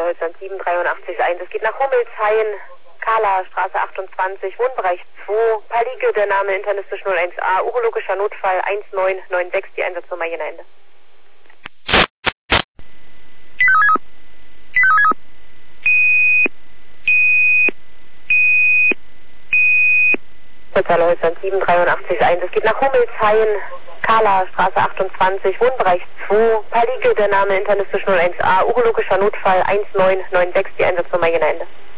Holzland 78381. Es geht nach Hummelshain, Kahler Straße 28, Wohnbereich 2, Palige, der Name internistisch 01a, urologischer Notfall 1996, die Einsatznummer Jena Ende. Holzland 78381. Es geht nach Hummelshain, Kahler Straße 28, Wohnbereich 2, Palige, der Name internistisch 01a, urologischer Notfall 1996, die Einsatznummer Jena Ende.